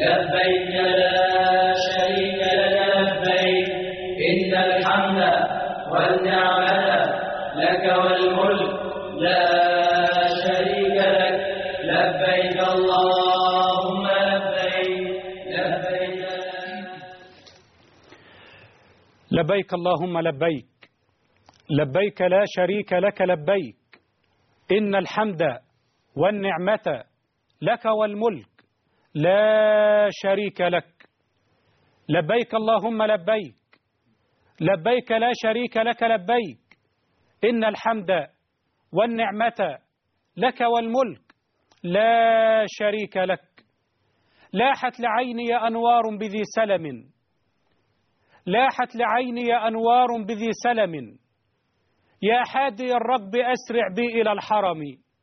لبيك لا شريك لك لبيك إن الحمد والنعمة لك والملك لا شريك لك لبيك اللهم لبيك لبيك اللهم لبيك لبيك لا شريك لك لبيك إن الحمد والنعمة لك والملك لا شريك لك لبيك اللهم لبيك لبيك لا شريك لك لبيك إن الحمد والنعمة لك والملك لا شريك لك. لاحت لعيني أنوار بذي سلم لاحت لعيني أنوار بذي سلم يا حادي الركب أسرع بي إلى الحرم.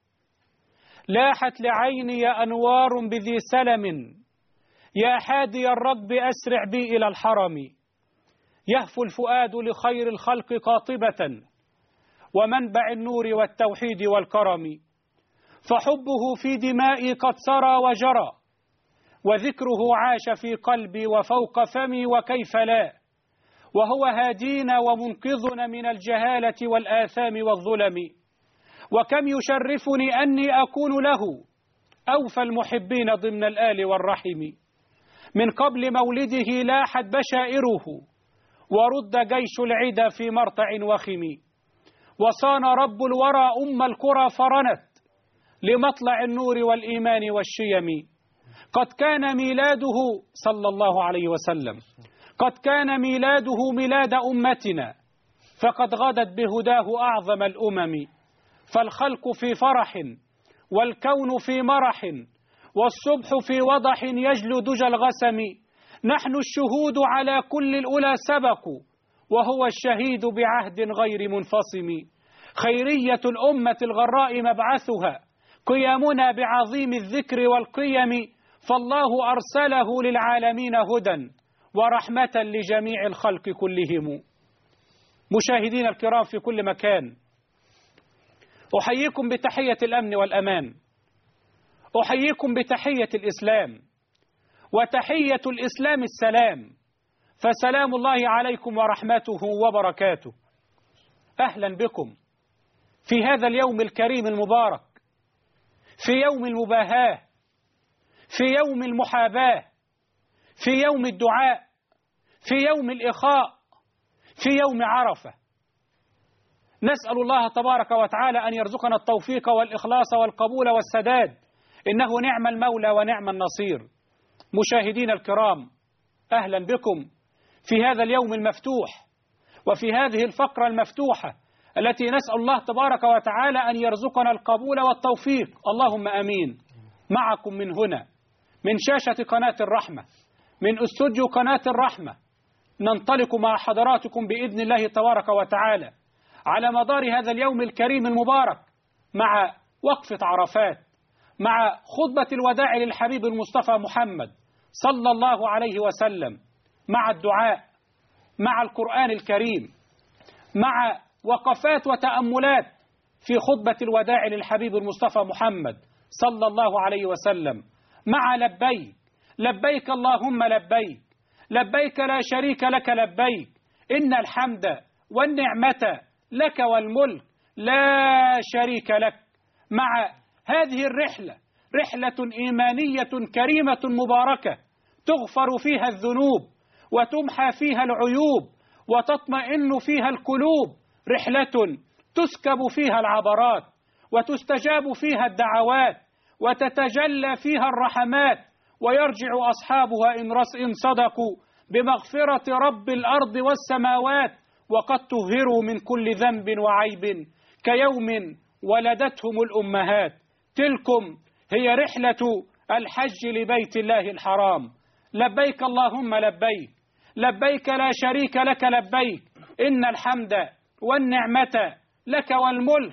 لاحت لعيني أنوار بذي سلم يا حادي الركب أسرع بي إلى الحرم. يهفو الفؤاد لخير الخلق قاطبة ومنبع النور والتوحيد والكرم. فحبه في دمائي قد سرى وجرى وذكره عاش في قلبي وفوق فمي وكيف لا. وهو هادينا ومنقذنا من الجهالة والآثام والظلم. وكم يشرفني أني أكون له أوفى المحبين ضمن الآل والرحم. من قبل مولده لاحت بشائره ورد جيش العدا في مرتع وخم. وصان رب الورى أم القرى فرنت لمطلع النور والإيمان والشيم. قد كان ميلاده صلى الله عليه وسلم قد كان ميلاده ميلاد أمتنا فقد غدت بهداه أعظم الأمم. فالخلق في فرح والكون في مرح والصبح في وضح يجلو دجى الغسم. نحن الشهود على كل الأولى سبقوا وهو الشهيد بعهد غير منفصم. خيرية الأمة الغراء مبعثها قيامنا بعظيم الذكر والقيم. فالله أرسله للعالمين هدى ورحمة لجميع الخلق كلهم. مشاهدين الكرام في كل مكان، أحييكم بتحية الأمن والأمان، أحييكم بتحية الإسلام، وتحية الإسلام السلام، فسلام الله عليكم ورحمته وبركاته. أهلا بكم في هذا اليوم الكريم المبارك، في يوم المباهاة، في يوم المحاباة، في يوم الدعاء، في يوم الإخاء، في يوم عرفة. نسأل الله تبارك وتعالى أن يرزقنا التوفيق والإخلاص والقبول والسداد، إنه نعم المولى ونعم النصير. مشاهدين الكرام، أهلا بكم في هذا اليوم المفتوح وفي هذه الفقرة المفتوحة التي نسأل الله تبارك وتعالى أن يرزقنا القبول والتوفيق، اللهم أمين. معكم من هنا من شاشة قناة الرحمة، من استوديو قناة الرحمة، ننطلق مع حضراتكم بإذن الله تبارك وتعالى على مدار هذا اليوم الكريم المبارك مع وقفة عرفات، مع خطبة الوداع للحبيب المصطفى محمد صلى الله عليه وسلم، مع الدعاء، مع القرآن الكريم، مع وقفات وتأملات في خطبة الوداع للحبيب المصطفى محمد صلى الله عليه وسلم، مع لبيك لبيك اللهم لبيك لبيك لا شريك لك لبيك إن الحمد والنعمة لك والملك لا شريك لك. مع هذه الرحلة، رحلة إيمانية كريمة مباركة تغفر فيها الذنوب وتمحى فيها العيوب وتطمئن فيها القلوب، رحلة تسكب فيها العبرات وتستجاب فيها الدعوات وتتجلى فيها الرحمات، ويرجع أصحابها إن صدقوا بمغفرة رب الأرض والسماوات وقد طهروا من كل ذنب وعيب كيوم ولدتهم الأمهات. تلكم هي رحلة الحج لبيت الله الحرام. لبيك اللهم لبيك لبيك لا شريك لك لبيك إن الحمد والنعمة لك والملك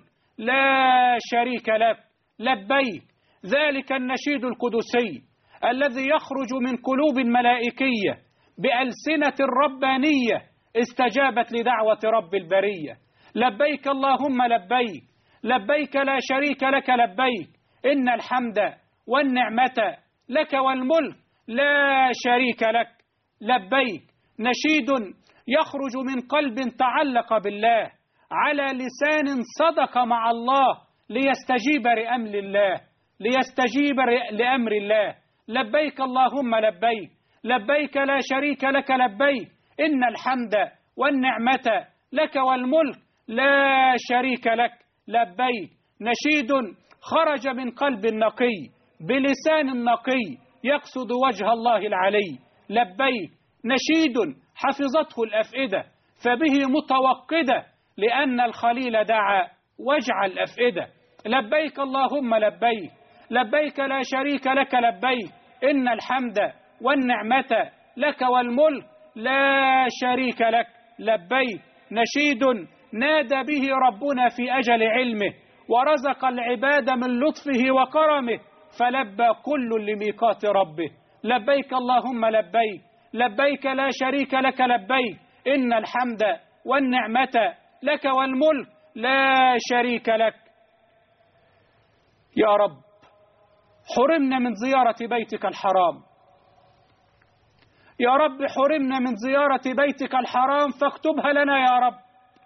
لا شريك لك لبيك. ذلك النشيد القدسي الذي يخرج من قلوب ملائكية بألسنة ربانية استجابت لدعوة رب البرية. لبيك اللهم لبيك لبيك لا شريك لك لبيك إن الحمد والنعمة لك والملك لا شريك لك لبيك. نشيد يخرج من قلب تعلق بالله على لسان صدق مع الله ليستجيب لأمر الله، ليستجيب لأمر الله. لبيك اللهم لبيك، لبيك لا شريك لك لبيك، إن الحمد والنعمة لك والملك لا شريك لك لبيك. نشيد خرج من قلب نقي بلسان نقي يقصد وجه الله العلي لبيك. نشيد حفظته الأفئدة فبه متوقدة لأن الخليل دعا وجع الأفئدة. لبيك اللهم لبيك، لبيك لا شريك لك لبيك، إن الحمد والنعمة لك والملك لا شريك لك لبيك. نشيد نادى به ربنا في أجل علمه ورزق العباد من لطفه وكرمه فلبى كل لميقات ربه. لبيك اللهم لبيك، لبيك لا شريك لك لبيك، إن الحمد والنعمة لك والملك لا شريك لك. يا رب حرمنا من زيارة بيتك الحرام، يا رب حرمنا من زيارة بيتك الحرام فاكتبها لنا يا رب.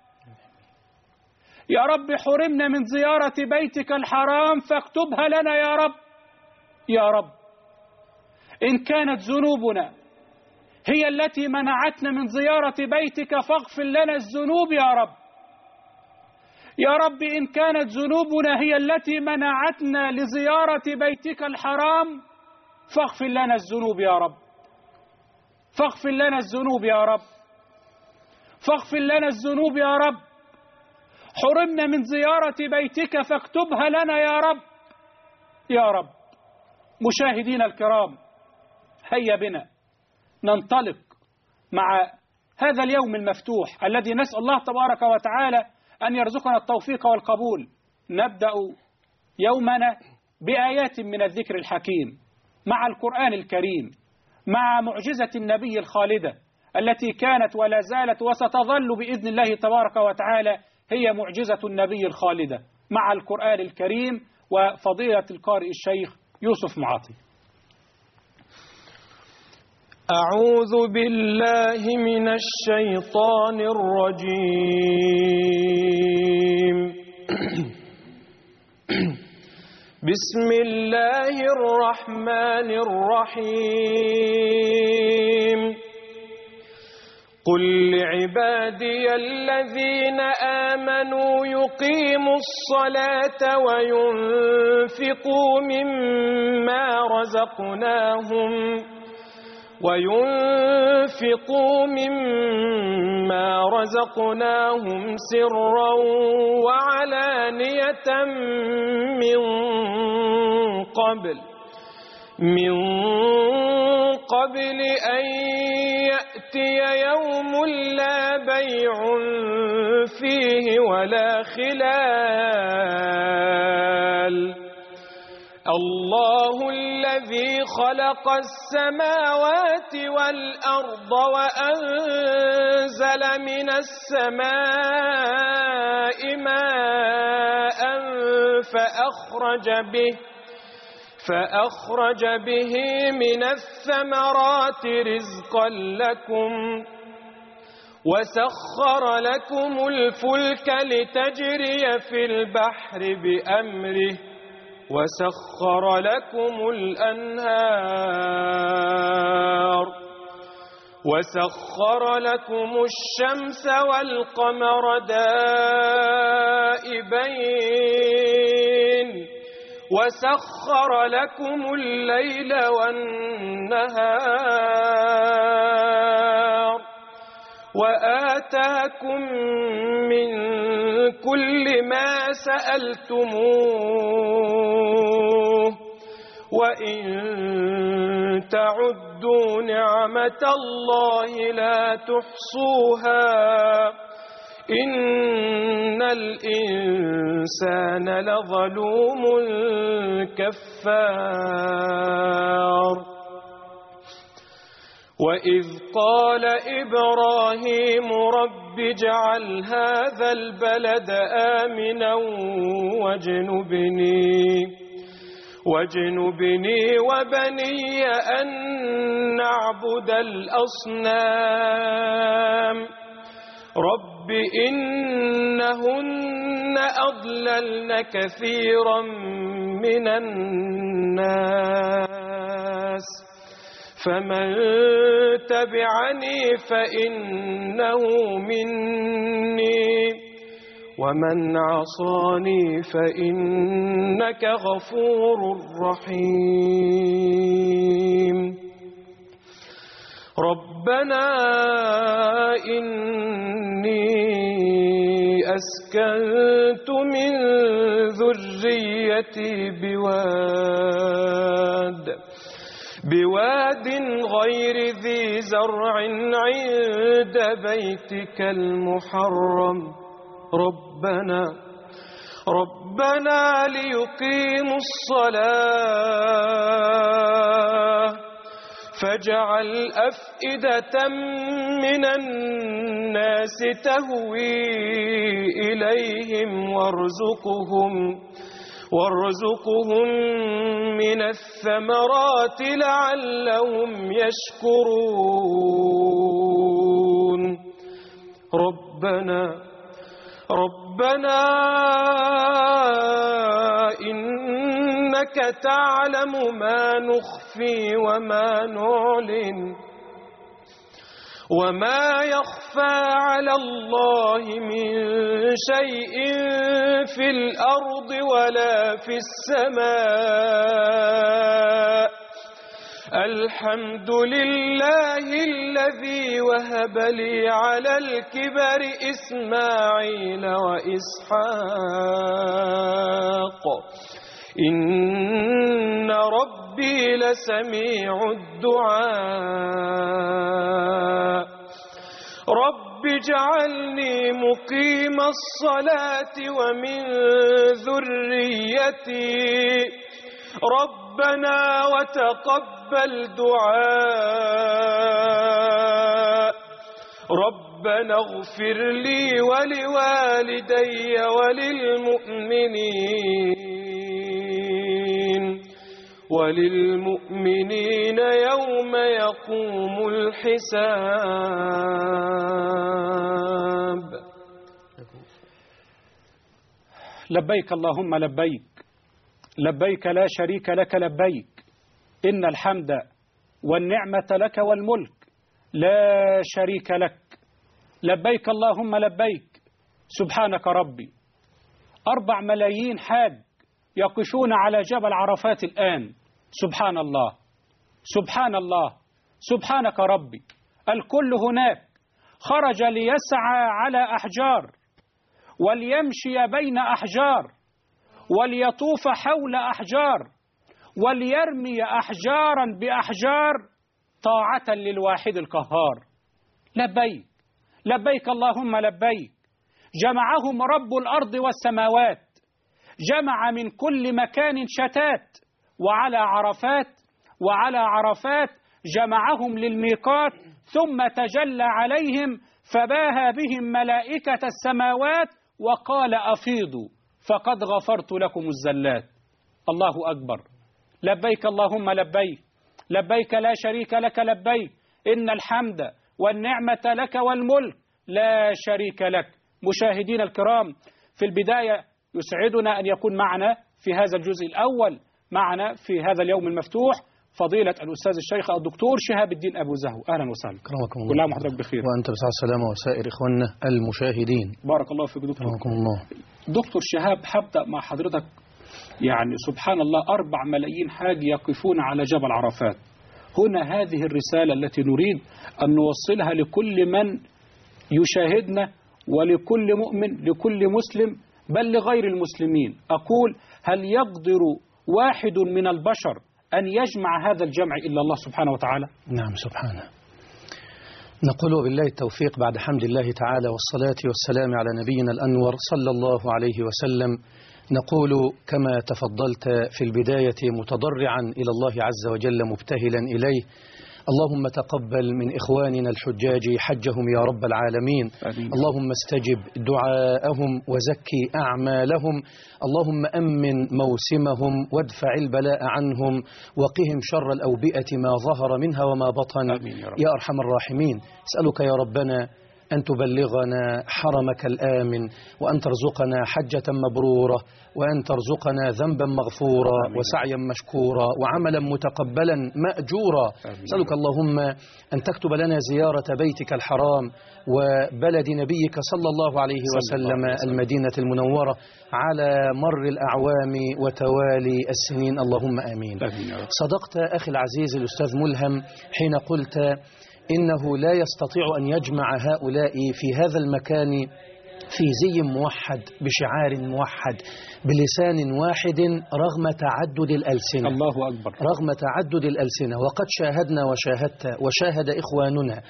يا رب حرمنا من زيارة بيتك الحرام فاكتبها لنا يا رب. يا رب إن كانت ذنوبنا هي التي منعتنا من زيارة بيتك فاغفر لنا الذنوب يا رب. يا رب إن كانت ذنوبنا هي التي منعتنا لزيارة بيتك الحرام فاغفر لنا الذنوب يا رب، فاغفر لنا الذنوب يا رب، فاغفر لنا الذنوب يا رب. حرمنا من زيارة بيتك فاكتبها لنا يا رب. يا رب مشاهدين الكرام، هيا بنا ننطلق مع هذا اليوم المفتوح الذي نسأل الله تبارك وتعالى أن يرزقنا التوفيق والقبول. نبدأ يومنا بآيات من الذكر الحكيم مع القرآن الكريم، مع معجزة النبي الخالدة التي كانت ولا زالت وستظل بإذن الله تبارك وتعالى هي معجزة النبي الخالدة مع القرآن الكريم وفضيلة القارئ الشيخ يوسف معاطي. أعوذ بالله من الشيطان الرجيم. بسم الله الرحمن الرحيم. قل لعبادي الذين آمنوا يقيموا الصلاة وينفقوا مما رزقناهم سرا وعلانية من قبل أن يأتي يوم لا بيع فيه ولا خلال. الله الذي خلق السماوات والأرض وأنزل من السماء ماء فأخرج به من الثمرات رزقا لكم وسخر لكم الفلك لتجري في البحر بأمره وسخر لكم الأنهار وسخر لكم الشمس والقمر دائبين وسخر لكم الليل والنهار وآتاكم من كل ما سألتموه وإن تعدوا نعمة الله لا تحصوها إن الإنسان لظلوم كفار. وإذ قال إبراهيم رب اجعل هذا البلد آمنا واجنبني وبني أن نعبد الأصنام رب إنهن أضللن كثيرا من الناس فمن تبعني فإنه مني ومن عصاني فإنك غفور رحيم ربنا إني أسكنت من ذريتي بواد غير ذي زرع عند بيتك المحرم ربنا ليقيموا الصلاة فاجعل أفئدة من الناس تهوي إليهم وارزقهم من الثمرات لعلهم يشكرون ربنا إنك تعلم ما نخفي وما نعلن وما يخفى على الله من شيء في الأرض ولا في السماء الحمد لله الذي وهب لي على الكبر إسماعيل وإسحاق إن ربي لسميع الدعاء رب اجعلني مقيم الصلاة ومن ذريتي ربنا وتقبل دعاء ربنا اغفر لي ولوالدي وللمؤمنين يوم يقوم الحساب. لبيك اللهم لبيك لا شريك لك لبيك إن الحمد والنعمة لك والملك لا شريك لك لبيك اللهم لبيك. سبحانك ربي 4 ملايين حاج يقفون على جبل عرفات الآن. سبحان الله سبحان الله سبحانك ربي. الكل هناك خرج ليسعى على أحجار وليمشي بين أحجار وليطوف حول أحجار وليرمي أحجارا بأحجار طاعة للواحد القهار. لبيك لبيك اللهم لبيك. جمعهم رب الأرض والسماوات جمع من كل مكان شتات وعلى عرفات جمعهم للميقات ثم تجلى عليهم فباهى بهم ملائكة السماوات وقال أفيضوا فقد غفرت لكم الزلات. الله أكبر. لبيك اللهم لبيك لا شريك لك لبيك إن الحمد والنعمة لك والملك لا شريك لك. مشاهدين الكرام، في البداية يسعدنا أن يكون معنا في هذا الجزء الأول معنا في هذا اليوم المفتوح فضيلة الأستاذ الشيخ الدكتور شهاب الدين أبو زهو. أهلا وسهلا. كرمكم الله. كل عام وحضرتك بخير. وأنت بصحة السلامة وسائر إخواننا المشاهدين. بارك الله فيك دكتور. كرمكم الله. دكتور شهاب، هبدأ مع حضرتك. يعني سبحان الله 4 ملايين حاج يقفون على جبل عرفات. هنا هذه الرسالة التي نريد أن نوصلها لكل من يشاهدنا ولكل مؤمن لكل مسلم بل لغير المسلمين. أقول هل يقدر واحد من البشر أن يجمع هذا الجمع إلا الله سبحانه وتعالى؟ نعم سبحانه. نقول بالله التوفيق بعد حمد الله تعالى والصلاة والسلام على نبينا الأنور صلى الله عليه وسلم. نقول كما تفضلت في البداية متضرعا إلى الله عز وجل مبتهلا إليه اللهم تقبل من إخواننا الحجاج حجهم يا رب العالمين. اللهم استجب دعاءهم وزكي أعمالهم. اللهم أمن موسمهم وادفع البلاء عنهم وقهم شر الأوبئة ما ظهر منها وما بطن يا أرحم الراحمين. أسألك يا ربنا أن تبلغنا حرمك الآمن، وأن ترزقنا حجة مبرورة، وأن ترزقنا ذنبا مغفورا وسعيا مشكورا وعملا متقبلا مأجورا. أسألك اللهم أن تكتب لنا زيارة بيتك الحرام وبلد نبيك صلى الله عليه وسلم المدينة المنورة على مر الأعوام وتوالي السنين، اللهم آمين. صدقت أخي العزيز الأستاذ ملهم حين قلت إنه لا يستطيع أن يجمع هؤلاء في هذا المكان في زي موحد بشعار موحد بلسان واحد رغم تعدد الألسنة. الله أكبر. رغم تعدد الألسنة. وقد شاهدنا وشاهدت وشاهد إخواننا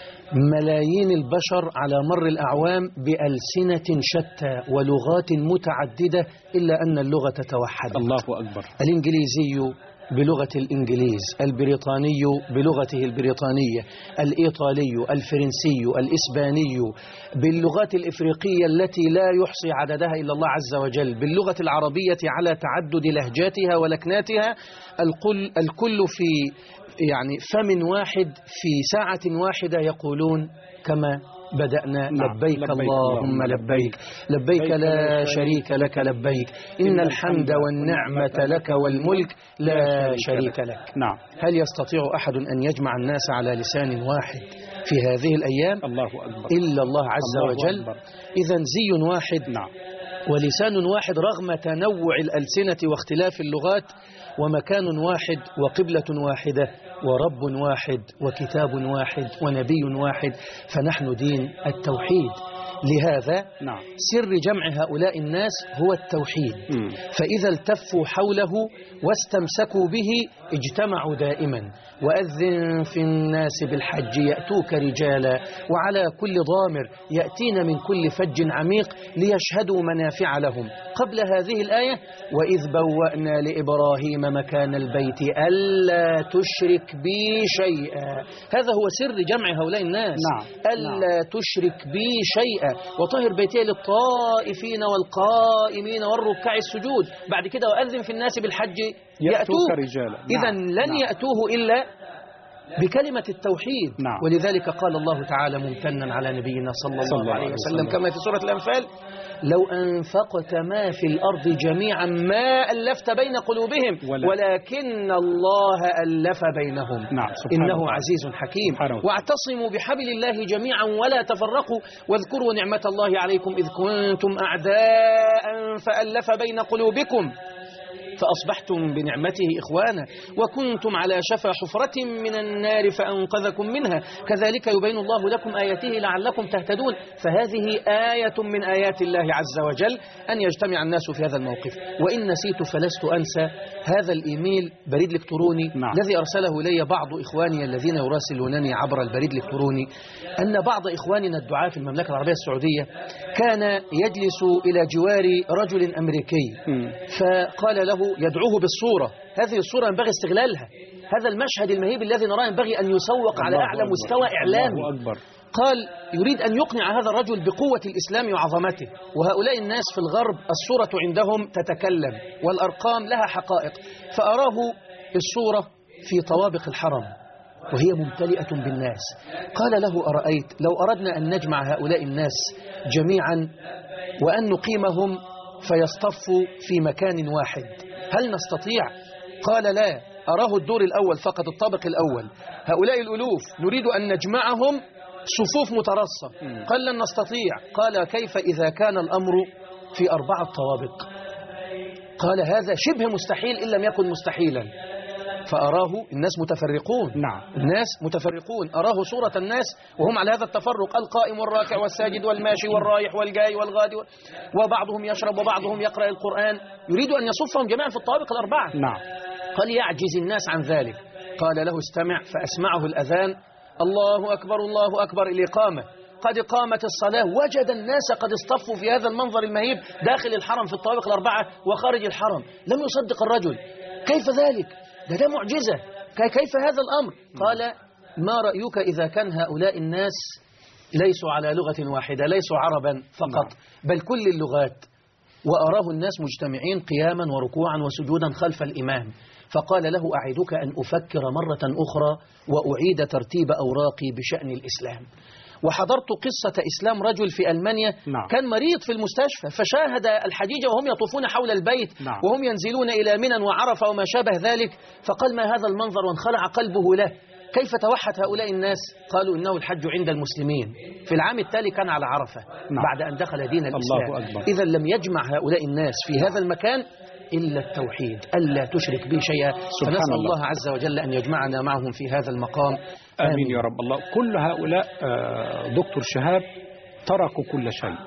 ملايين البشر على مر الأعوام بألسنة شتى ولغات متعددة إلا أن اللغة توحدت. الله أكبر. الإنجليزي بلغة الإنجليز، البريطاني بلغته البريطانية، الإيطالي، الفرنسي، الإسباني، باللغات الإفريقية التي لا يحصي عددها إلا الله عز وجل، باللغة العربية على تعدد لهجاتها ولكناتها، الكل في يعني فم واحد في ساعة واحدة يقولون كما بدأنا لبيك اللهم لبيك لبيك لا شريك لك لبيك إن الحمد والنعمة لك والملك لا شريك لك. نعم. هل يستطيع أحد أن يجمع الناس على لسان واحد في هذه الأيام؟ الله أكبر. إلا الله عز وجل. إذن زي واحد. نعم. ولسان واحد رغم تنوع الألسنة واختلاف اللغات، ومكان واحد وقبلة واحدة ورب واحد وكتاب واحد ونبي واحد، فنحن دين التوحيد. لهذا سر جمع هؤلاء الناس هو التوحيد. فإذا التفوا حوله واستمسكوا به اجتمعوا دائما. وأذن في الناس بالحج يأتوك رجالا وعلى كل ضامر يأتين من كل فج عميق ليشهدوا منافع لهم. قبل هذه الآية وإذ بوأنا لإبراهيم مكان البيت ألا تشرك بي شيئا. هذا هو سر جمع هؤلاء الناس. ألا تشرك بي شيئا وطهر بيتي للطائفين والقائمين والركع السجود. بعد كده وأذن في الناس بالحج يأتوك رجالا. إذن لن يأتوه إلا بكلمة التوحيد. ولذلك قال الله تعالى ممتنا على نبينا صلى الله عليه وسلم كما في سورة الأنفال لو أنفقت ما في الأرض جميعا ما ألفت بين قلوبهم ولكن الله ألف بينهم إنه عزيز حكيم. واعتصموا بحبل الله جميعا ولا تفرقوا واذكروا نعمة الله عليكم إذ كنتم أعداء فألف بين قلوبكم فأصبحتم بنعمته إخوانا وكنتم على شفا حفرة من النار فأنقذكم منها كذلك يبين الله لكم آياته لعلكم تهتدون. فهذه آية من آيات الله عز وجل أن يجتمع الناس في هذا الموقف. وإن نسيت فلست أنسى هذا الإيميل بريد إلكتروني الذي أرسله لي بعض إخواني الذين يراسلونني عبر البريد الإلكتروني أن بعض إخواننا الدعاة في المملكة العربية السعودية كان يجلس إلى جوار رجل أمريكي فقال له يدعوه بالصورة. هذه الصورة ينبغي استغلالها. هذا المشهد المهيب الذي نراه ينبغي أن يسوق على أعلى مستوى إعلامي. قال يريد أن يقنع هذا الرجل بقوة الإسلام وعظمته. وهؤلاء الناس في الغرب الصورة عندهم تتكلم والأرقام لها حقائق. فأراه الصورة في طوابق الحرم وهي ممتلئة بالناس. قال له أرأيت لو أردنا أن نجمع هؤلاء الناس جميعا وأن نقيمهم فيصطفوا في مكان واحد هل نستطيع؟ قال لا. أراه الدور الأول فقط الطابق الأول. هؤلاء الألوف نريد أن نجمعهم صفوف مترصة. قال لن نستطيع. قال كيف إذا كان الأمر في 4 طوابق؟ قال هذا شبه مستحيل إن لم يكن مستحيلا. فأراه الناس متفرقون. الناس متفرقون. أراه صورة الناس وهم على هذا التفرق القائم والراكع والساجد والماشي والرايح والجاي والغادي وبعضهم يشرب وبعضهم يقرأ القرآن. يريد أن يصفهم جميعا في الطوابق 4. قال يعجز الناس عن ذلك. قال له استمع. فأسمعه الأذان الله أكبر الله أكبر الإقامة. قد قامت الصلاة. وجد الناس قد اصطفوا في هذا المنظر المهيب داخل الحرم في الطوابق 4 وخارج الحرم. لم يصدق الرجل. كيف ذلك؟ ده معجزة. كيف هذا الأمر؟ قال ما رأيك إذا كان هؤلاء الناس ليسوا على لغة واحدة، ليسوا عربا فقط بل كل اللغات، وأراه الناس مجتمعين قياما وركوعا وسجودا خلف الإمام، فقال له أعدك أن أفكر مرة أخرى وأعيد ترتيب أوراقي بشأن الإسلام. وحضرت قصة إسلام رجل في ألمانيا كان مريض في المستشفى، فشاهد الحجيج وهم يطوفون حول البيت وهم ينزلون إلى منى وعرفة وما شابه ذلك، فقال ما هذا المنظر، وانخلع قلبه له. كيف توحد هؤلاء الناس؟ قالوا إنه الحج عند المسلمين. في العام التالي كان على عرفة بعد أن دخل دين الإسلام. إذا لم يجمع هؤلاء الناس في هذا المكان إلا التوحيد، ألا تشرك به شيئا. فنسأل الله عز وجل أن يجمعنا معهم في هذا المقام. آمين يا رب. الله كل هؤلاء دكتور شهاب تركوا كل شيء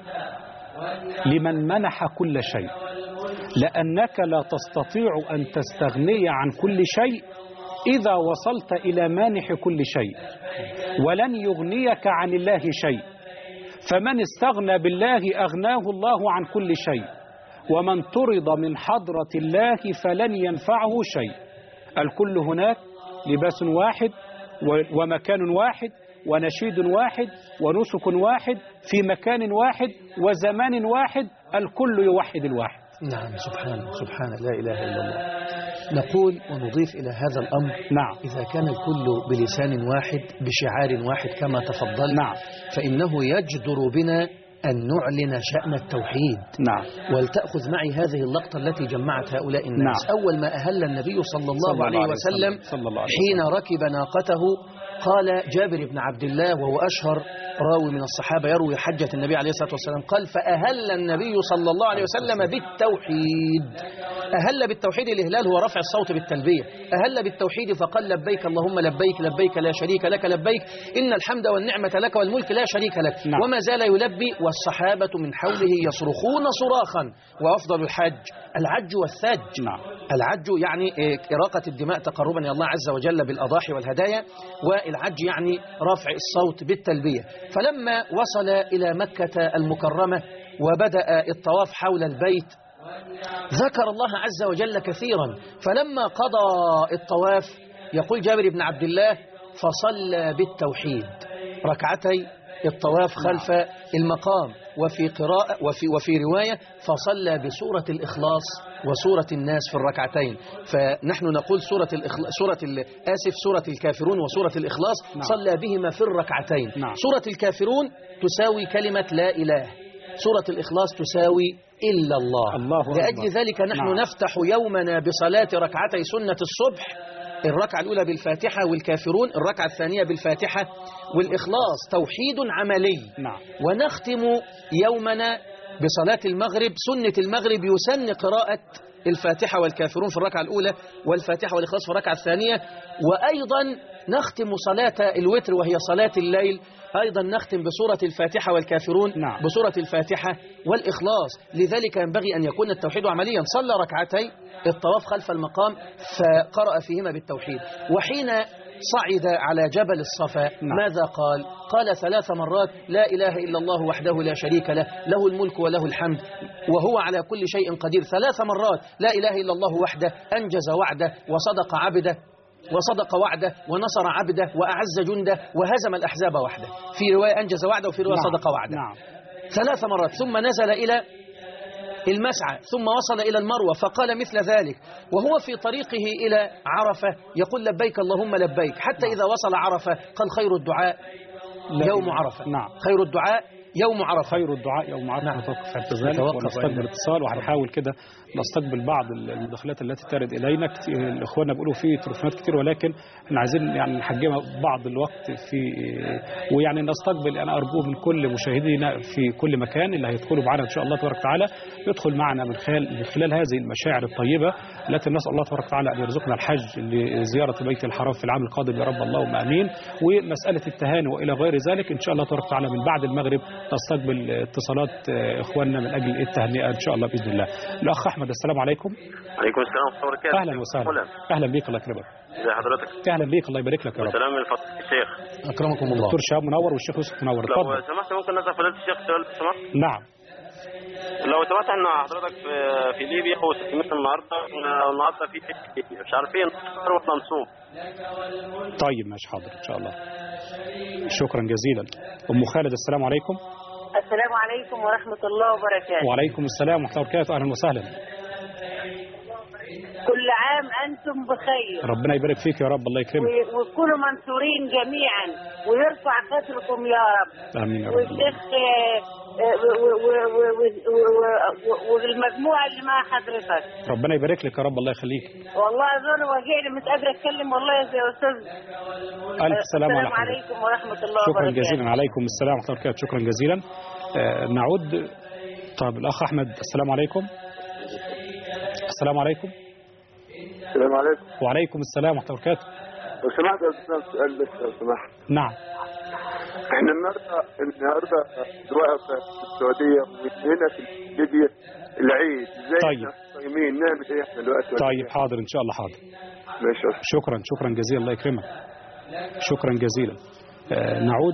لمن منح كل شيء، لأنك لا تستطيع أن تستغني عن كل شيء إذا وصلت إلى مانح كل شيء، ولن يغنيك عن الله شيء. فمن استغنى بالله أغناه الله عن كل شيء، ومن طرد من حضرة الله فلن ينفعه شيء. الكل هناك، لباس واحد ومكان واحد ونشيد واحد ونسك واحد في مكان واحد وزمان واحد، الكل يوحد الواحد. نعم، سبحان لا إله إلا الله. نقول ونضيف إلى هذا الأمر إذا كان الكل بلسان واحد بشعار واحد كما تفضل فإنه يجدر بنا أن نعلن شأن التوحيد. ولتأخذ معي هذه اللقطة التي جمعت هؤلاء الناس. أول ما أهل النبي صلى الله عليه وسلم حين ركب ناقته قال جابر بن عبد الله، وهو أشهر راوي من الصحابة يروي حجة النبي عليه الصلاة والسلام، قال فأهل النبي صلى الله عليه وسلم بالتوحيد. أهل بالتوحيد، الإهلال هو رفع الصوت بالتلبية. أهل بالتوحيد فقال لبيك اللهم لبيك، لبيك لا شريك لك لبيك، إن الحمد والنعمة لك والملك لا شريك لك. وما زال يلبي، والصحابة من حوله يصرخون صراخا. وأفضل الحج العج والثج. العج يعني إراقة الدماء تقربا إلى الله عز وجل بالأضاحي والهدايا، والعج يعني رفع الصوت بالتلبية. فلما وصل إلى مكة المكرمة وبدأ الطواف حول البيت ذكر الله عز وجل كثيرا، فلما قضى الطواف يقول جابر بن عبد الله فصلى بالتوحيد ركعتي الطواف خلف المقام، وفي قراءة وفي رواية فصلى بسورة الإخلاص وسورة الناس في الركعتين. فنحن نقول سورة الكافرون وسورة الإخلاص صلى بهما في الركعتين. سورة الكافرون تساوي كلمة لا إله، سورة الإخلاص تساوي إلا الله. لأجل ذلك نحن نفتح يومنا بصلاة ركعتي سنة الصبح، الركعة الأولى بالفاتحة والكافرون، الركعة الثانية بالفاتحة والإخلاص، توحيد عملي. ونختم يومنا بصلاة المغرب، سنة المغرب يسن قراءة الفاتحة والكافرون في الركعة الأولى والفاتحة والإخلاص في الركعة الثانية. وأيضا نختم صلاة الوتر وهي صلاة الليل، أيضا نختم بسورة الفاتحة والكافرون بسورة الفاتحة والإخلاص. لذلك ينبغي أن يكون التوحيد عمليا. صلى ركعتي الطواف خلف المقام فقرأ فيهما بالتوحيد. وحين صعد على جبل الصفا ماذا قال؟ قال 3 مرات لا إله إلا الله وحده لا شريك له، له الملك وله الحمد وهو على كل شيء قدير. 3 مرات لا إله إلا الله وحده، أنجز وعده وصدق وعده ونصر عبده وأعز جنده وهزم الأحزاب وحده. في رواية أنجز وعده وفي رواية صدق وعده. 3 مرات. ثم نزل إلى المسعى، ثم وصل إلى المروة فقال مثل ذلك. وهو في طريقه إلى عرفة يقول لبيك اللهم لبيك، حتى إذا وصل عرفة قال خير الدعاء يوم عرفة. خير الدعاء يوم عرفة. خير الدعاء يوم عرفة. نتوقف عند ذلك ونستقبل اتصال، وهنحاول كده نستقبل بعض المداخلات التي ترد إلينا. إخواننا بيقولوا في تليفونات كتير، ولكن احنا عايزين يعني نحجمها بعض الوقت ويعني نستقبل. أنا أرجو من كل مشاهدينا في كل مكان اللي هيدخلوا معنا إن شاء الله تبارك وتعالى يدخل معنا من خلال هذه المشاعر الطيبة التي نسأل الله تبارك وتعالى أن يرزقنا الحج لزيارة بيت الحرام في العام القادم يا رب، اللهم آمين. ومسألة التهاني وإلى غير ذلك إن شاء الله تبارك وتعالى من بعد المغرب نستقبل اتصالات إخواننا من أجل التهنئة إن شاء الله بإذن الله. الأخ أحمد، السلام عليكم. عليكم السلام ورحمة الله وبركاته. أهلا وسهلا. أهلا بك، الله يكرمك. ازي حضرتك؟ أهلا بك، الله يبارك لك يا رب. سلام من فضل الشيخ. أكرمكم الله. دكتور شهاب منور والشيخ يوسف منور. لو سمحت ممكن نسأل فضيلة الشيخ سؤال لو سمحت؟ نعم. لو سمعت ان حضرتك في ليبيا وسلمت النهارده في مش عارفين ولا نصوم. طيب ماشي حاضر ان شاء الله. شكرا جزيلا. ام خالد السلام عليكم. السلام عليكم ورحمة الله وبركاته. وعليكم السلام ورحمه الله وبركاته. اهلا وسهلا. كل عام أنتم بخير. ربنا يبارك فيك يا رب. الله يكرمك. وكونوا منصورين جميعا ويرفع قدركم يا رب. امين يا رب. والشيخ والمجموعة اللي مع حضرتك. ربنا يبارك لك يا رب. الله يخليك. والله أظن وجعني مش قادرة أتكلم والله يا أستاذ. ألف سلام عليكم. السلام عليكم ورحمة الله شكرا وبركاته. جزيلا. عليكم السلام ورحمة الله وبركاته. شكرا جزيلا. نعود. طب الأخ أحمد السلام عليكم. السلام عليكم. السلام عليكم. وعليكم السلام ورحمة الله وبركاته. لو سمحت يا أستاذ سؤال بس لو سمحت. نعم. احنا النهارده دلوقتي في السعودية وهنا في ليبيا العيد. ازاي طيب. احنا صايمين نعمل ايه احنا دلوقتي؟ طيب حاضر إن شاء الله حاضر. ماشي. شكرا جزيلا. الله يكرمك. شكرا جزيلا. نعود.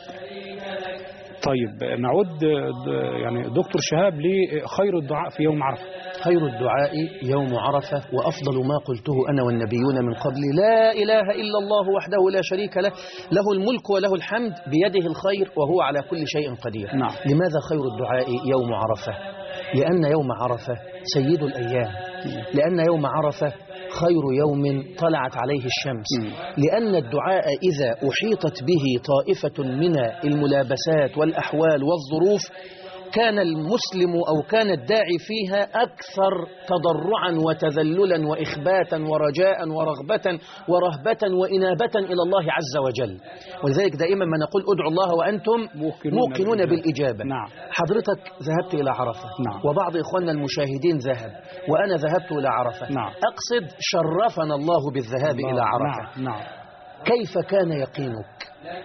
طيب نعود يعني دكتور شهاب لخير الدعاء في يوم عرفة. خير الدعاء يوم عرفة وأفضل ما قلته أنا والنبيون من قبل لا إله إلا الله وحده لا شريك له، له الملك وله الحمد بيده الخير وهو على كل شيء قدير. نعم. لماذا خير الدعاء يوم عرفة؟ لأن يوم عرفة سيد الأيام، لأن يوم عرفة خير يوم طلعت عليه الشمس، لأن الدعاء إذا أحيطت به طائفة من الملابسات والأحوال والظروف كان المسلم أو كان الداعي فيها أكثر تضرعا وتذللا وإخباتا ورجاء ورغبة ورهبة وإنابة إلى الله عز وجل. ولذلك دائما ما نقول ادعوا الله وأنتم موقنون بالإجابة. نعم. حضرتك ذهبت إلى عرفة. نعم. وبعض إخواننا المشاهدين ذهب وأنا ذهبت إلى عرفة. نعم. أقصد شرفنا الله بالذهاب إلى عرفة. نعم. كيف كان يقينك؟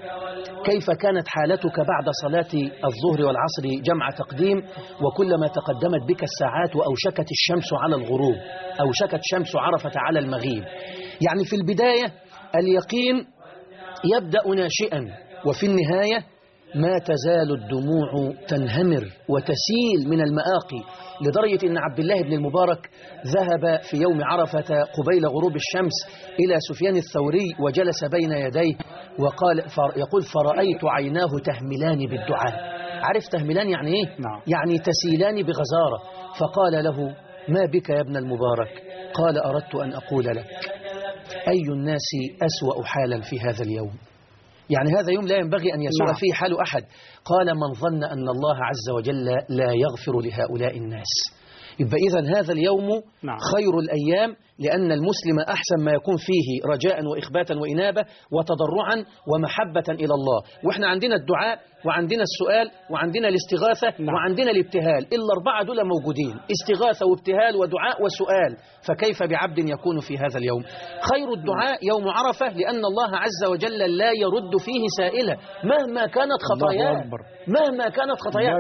كيف كانت حالتك بعد صلاة الظهر والعصر جمع تقديم وكلما تقدمت بك الساعات وأوشكت الشمس على الغروب، أوشكت شمس عرفة على المغيب؟ يعني في البداية اليقين يبدأ ناشئا وفي النهاية ما تزال الدموع تنهمر وتسيل من المآقي، لدرجة أن عبد الله بن المبارك ذهب في يوم عرفة قبيل غروب الشمس إلى سفيان الثوري وجلس بين يديه وقال يقول فرأيت عيناه تهملان بالدعاء. عارف تهملان يعني إيه؟ نعم. يعني تسيلان بغزارة. فقال له ما بك يا ابن المبارك؟ قال أردت أن أقول لك أي الناس أسوأ حالا في هذا اليوم؟ يعني هذا يوم لا ينبغي أن يسوء فيه حال أحد. قال من ظن أن الله عز وجل لا يغفر لهؤلاء الناس. يبقى إذن هذا اليوم خير الأيام، لأن المسلم أحسن ما يكون فيه رجاء وإخباتا وإنابة وتضرعا ومحبة إلى الله. وإحنا عندنا الدعاء وعندنا السؤال وعندنا الاستغاثة وعندنا الابتهال، إلا الأربعة دول موجودين: استغاثة وابتهال ودعاء وسؤال. فكيف بعبد يكون في هذا اليوم؟ خير الدعاء يوم عرفة، لأن الله عز وجل لا يرد فيه سائلة مهما كانت خطاياه، مهما كانت خطاياه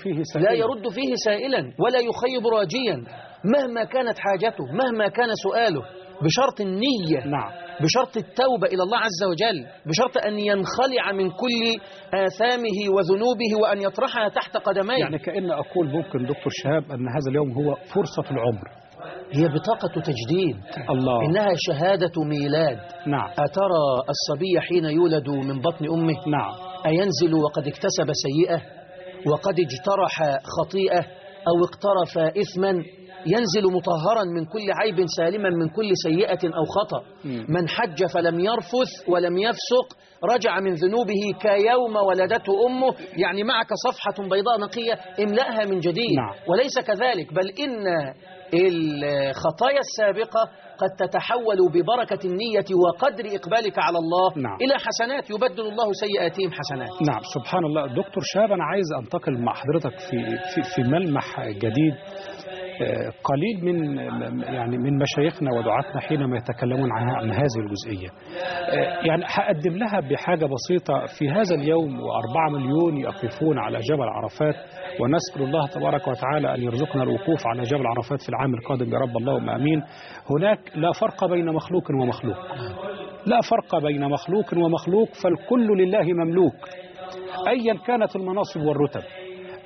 لا يرد فيه سائلا ولا يخيب راجيا مهما كانت حاجته مهما كان سؤاله، بشرط النية. نعم. بشرط التوبة إلى الله عز وجل، بشرط أن ينخلع من كل آثامه وذنوبه وأن يطرحها تحت قدميه. يعني كأن أقول ممكن دكتور شهاب أن هذا اليوم هو فرصة العمر، هي بطاقة تجديد. الله. إنها شهادة ميلاد. نعم. أترى الصبي حين يولد من بطن أمه نعم أينزل وقد اكتسب سيئة وقد اجترح خطيئة أو اقترف إثما؟ ينزل مطهرا من كل عيب سالما من كل سيئة أو خطأ. من حج فلم يرفث ولم يفسق رجع من ذنوبه كيوم ولدته أمه. يعني معك صفحة بيضاء نقية املأها من جديد. نعم. وليس كذلك، بل إن الخطايا السابقة قد تتحول ببركة النية وقدر إقبالك على الله إلى حسنات يبدل الله سيئاتهم حسنات. نعم سبحان الله. دكتور شهاب أنا عايز أنتقل مع حضرتك في ملمح جديد. قليل من مشايخنا ودعاتنا حينما يتكلمون عن هذه الجزئية يعني هقدم لها بحاجة بسيطة. في هذا اليوم و4 مليون يقفون على جبل عرفات، ونسأل الله تبارك وتعالى أن يرزقنا الوقوف على جبل عرفات في العام القادم يا رب اللهم آمين. هناك لا فرق بين مخلوق ومخلوق، لا فرق بين مخلوق ومخلوق، فالكل لله مملوك، أيا كانت المناصب والرتب،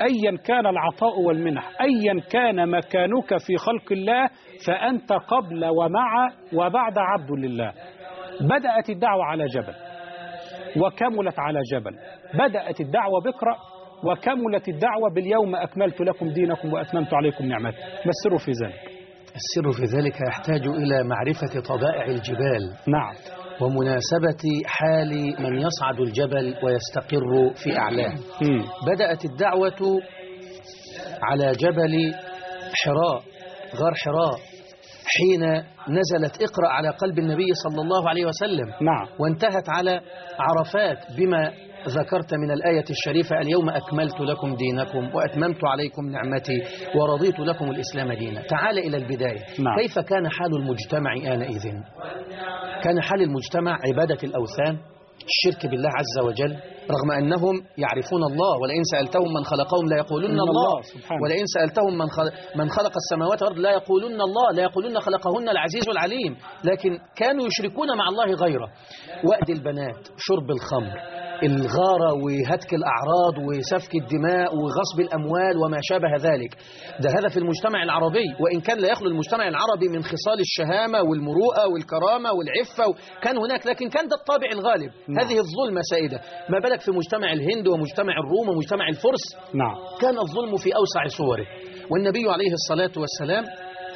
أيا كان العطاء والمنح، أيا كان مكانك في خلق الله، فأنت قبل ومع وبعد عبد لله. بدأت الدعوة على جبل وكملت على جبل، بدأت الدعوة بقرأ وكملت الدعوة باليوم أكملت لكم دينكم وأتممت عليكم نعمتي. ما السر في ذلك؟ السر في ذلك يحتاج إلى معرفة طبائع الجبال، نعم، ومناسبة حال من يصعد الجبل ويستقر في أعلاه. بدأت الدعوة على جبل حراء، غار حراء، حين نزلت اقرأ على قلب النبي صلى الله عليه وسلم، نعم، وانتهت على عرفات بما ذكرت من الآية الشريفة: اليوم أكملت لكم دينكم وأتممت عليكم نعمتي ورضيت لكم الإسلام دينا. تعال إلى البداية. نعم. كيف كان حال المجتمع آنئذ؟ كان حال المجتمع عبادة الأوثان، الشرك بالله عز وجل، رغم أنهم يعرفون الله، ولئن سألتهم من خلقهم لا يقولون الله، ولئن سألتهم من خلق السماوات والأرض لا يقولون الله، لا يقولون خلقهن العزيز العليم، لكن كانوا يشركون مع الله غيره. وأد البنات، شرب الخمر، الغارة وهتك الأعراض وسفك الدماء وغصب الأموال وما شابه ذلك، هذا في المجتمع العربي، وإن كان لا يخلو المجتمع العربي من خصال الشهامة والمروءة والكرامة والعفة، كان هناك، لكن كان ده الطابع الغالب. هذه الظلمة سائدة. ما بالك في مجتمع الهند ومجتمع الروم ومجتمع الفرس؟ نعم، كان الظلم في أوسع صوره. والنبي عليه الصلاة والسلام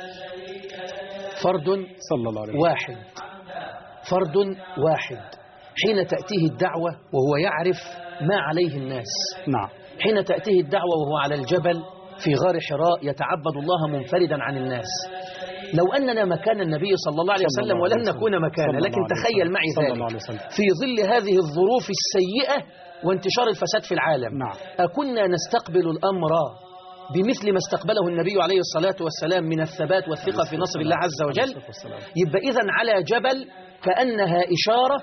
فرد صلى الله عليه وسلم، واحد، فرد واحد، حين تأتيه الدعوة وهو يعرف ما عليه الناس. نعم، حين تأتيه الدعوة وهو على الجبل في غار حراء يتعبد الله منفردا عن الناس. لو أننا مكان النبي صلى الله عليه وسلم ولن نكون مكانه، لكن تخيل معي ذلك في ظل هذه الظروف السيئة وانتشار الفساد في العالم. نعم. أكنا نستقبل الأمر بمثل ما استقبله النبي عليه الصلاة والسلام من الثبات والثقة في نصر الله عز وجل؟ يبقى إذن على جبل كأنها إشارة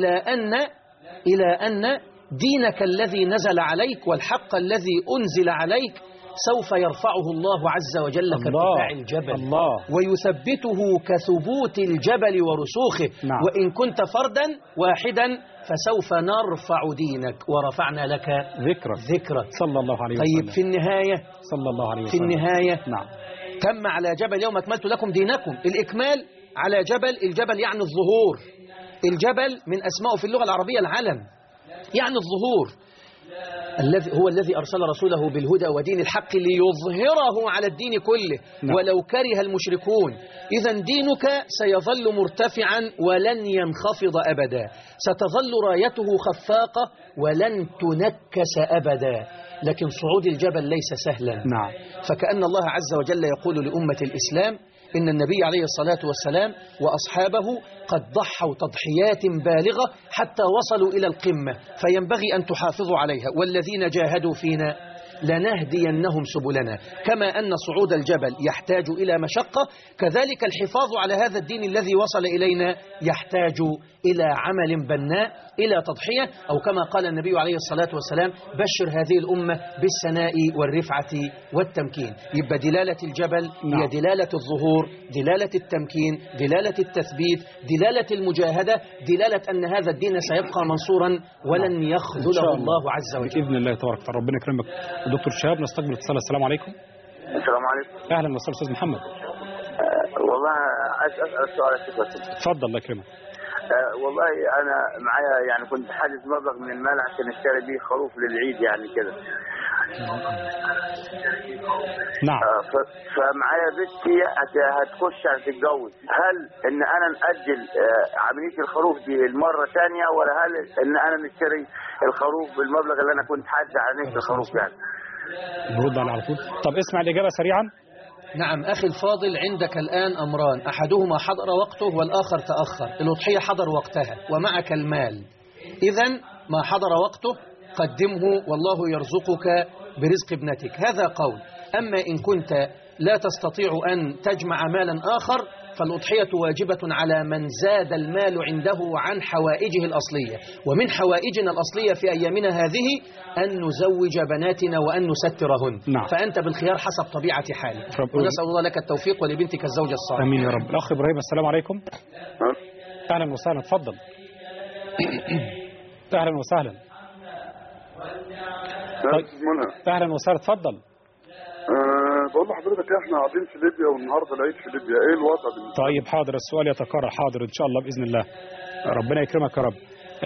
إلى أن دينك الذي نزل عليك والحق الذي أنزل عليك سوف يرفعه الله عز وجل كارتفاع الجبل، ويثبته كثبوت الجبل ورسوخه. نعم. وإن كنت فردا واحدا فسوف نرفع دينك ورفعنا لك ذكرك صلى الله عليه وسلم. طيب في النهاية صلى الله عليه وسلم، في النهاية نعم، تم على جبل يوم أكملت لكم دينكم. الإكمال على جبل، الجبل يعني الظهور. الجبل من أسمائه في اللغة العربية العلم، يعني الظهور. هو الذي أرسل رسوله بالهدى ودين الحق ليظهره على الدين كله. نعم. ولو كره المشركون. إذا دينك سيظل مرتفعا ولن ينخفض أبدا، ستظل رايته خفاقة ولن تنكس أبدا. لكن صعود الجبل ليس سهلا. نعم. فكأن الله عز وجل يقول لأمة الإسلام إن النبي عليه الصلاة والسلام وأصحابه قد ضحوا تضحيات بالغة حتى وصلوا إلى القمة، فينبغي أن تحافظوا عليها. والذين جاهدوا فينا لنهدينهم سبلنا. كما أن صعود الجبل يحتاج إلى مشقة، كذلك الحفاظ على هذا الدين الذي وصل إلينا يحتاج إلى عمل بناء، إلى تضحية، أو كما قال النبي عليه الصلاة والسلام: بشر هذه الأمة بالسناء والرفعة والتمكين. يبقى دلالة الجبل هي دلالة الظهور، دلالة التمكين، دلالة التثبيت، دلالة المجاهدة، دلالة أن هذا الدين سيبقى منصورا ولن يخذله الله عز وجل بإذن الله تبارك وتعالى. ربنا يكرمك. دكتور شهاب، نستقبل اتصال. السلام عليكم. السلام عليكم. أهلا وسهلا أستاذ محمد. والله عايز أسأل سؤال. تفضل الله يكرمك. والله أنا معايا يعني كنت حاجز مبلغ من المال عشان اشتري بيه خروف للعيد يعني كده. نعم. فمعايا بنتي هتخش هتتجوز. هل إن أنا نأجل عملية الخروف دي المرة ثانية، ولا هل إن أنا نشتري الخروف بالمبلغ اللي أنا كنت حاجز على نفس الخروف يعني؟ نرد على طول. طب اسمع الإجابة سريعا. نعم أخي الفاضل، عندك الآن أمران، أحدهما حضر وقته والآخر تأخر. الأضحية حضر وقتها ومعك المال، إذن ما حضر وقته قدمه والله يرزقك برزق ابنتك. هذا قول. أما إن كنت لا تستطيع أن تجمع مالا آخر فالأضحية واجبة على من زاد المال عنده عن حوائجه الأصلية. ومن حوائجنا الأصلية في أيامنا هذه أن نزوج بناتنا وأن نسترهن. نعم. فأنت بالخيار حسب طبيعة حالك، ونسأل الله لك التوفيق ولبنتك الزوجة الصالحة. آمين يا رب. الأخ إبراهيم، السلام عليكم. أهلا وسهلا، تفضل. أهلا وسهلا. طيب. اهلا وسهلا، اتفضل. بقول لحضرتك احنا قاعدين في ليبيا والنهارده العيد في ليبيا، ايه الوضع بالنسبه؟ طيب حاضر، السؤال يتكرر. حاضر ان شاء الله باذن الله، ربنا يكرمك يا رب.